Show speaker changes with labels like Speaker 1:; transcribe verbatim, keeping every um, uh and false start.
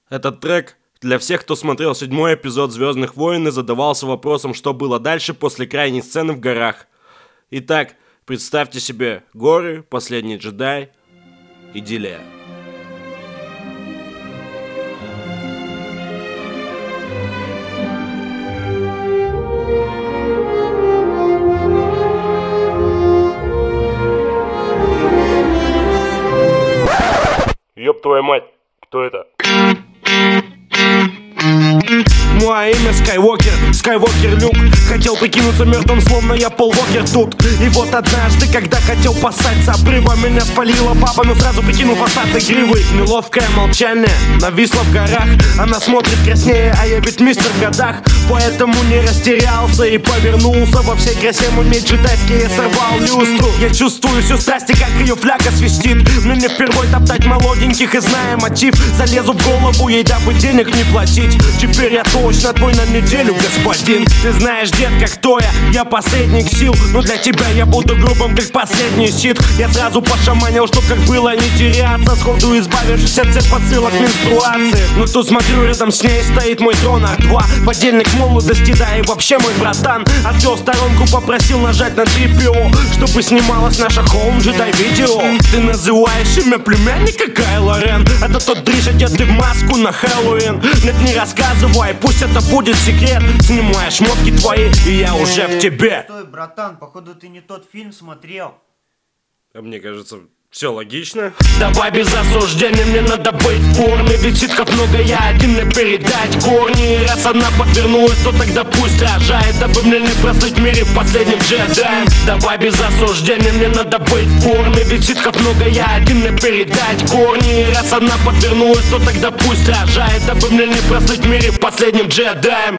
Speaker 1: Этот трек для всех, кто смотрел седьмой эпизод «Звездных войн» и задавался вопросом, что было дальше после крайней сцены в горах. Итак, представьте себе горы, последний джедай, идиллия. Ёб твою мать, кто это? Мое имя Скайуокер, Скайуокер Люк. Хотел прикинуться мертвым, словно я Пол Уокер тут. И вот однажды, когда хотел поссать с обрыва, меня спалила баба, но сразу прикинул фасад игривый. Неловкое молчание нависло в горах. Она смотрит краснее, а я ведь мистер в годах. Поэтому не растерялся и повернулся. Во всей красе мой меч джедайский, я сорвал люстру. Я чувствую всю страсть и как ее фляга свистит. Мне не впервой топтать молоденьких, и зная мотив, залезу в голову ей, дабы денег не платить. Теперь я точно твой на неделю, господин. Ты знаешь, детка, кто я? Я посредник сил, но для тебя я буду грубым, как последний щит. Я сразу пошаманил, чтоб как было не теряться, сходу избавившись от всех посылок менструации. Но тут смотрю, рядом с ней стоит мой трон ар два, подельник молодости, да и вообще мой братан. Отвел в сторонку, попросил нажать на три пи о, чтобы снималась наша Home Jedi видео. Ты называешь имя племянника Кайло Рен? Это тот дрищ, одетый в маску на Хэллоуин. Нет, не рассказывай, пусть это будет секрет. Снимай шмотки твои, и я уже в тебе.
Speaker 2: Стой, братан, походу ты не тот фильм смотрел.
Speaker 1: А мне кажется, все логично.
Speaker 3: Давай без осуждения, мне надо быть в форме. Ведь ситков много, я один не передать корни. И раз она подвернулась, то тогда пусть рожает, дабы мне не прослыть в мире последним джедаем. Давай без осуждения, мне надо быть в форме. Ведь ситков много, я один не передать корни. И раз она подвернулась, то тогда пусть рожает, дабы мне не прослыть в мире последним джедаем.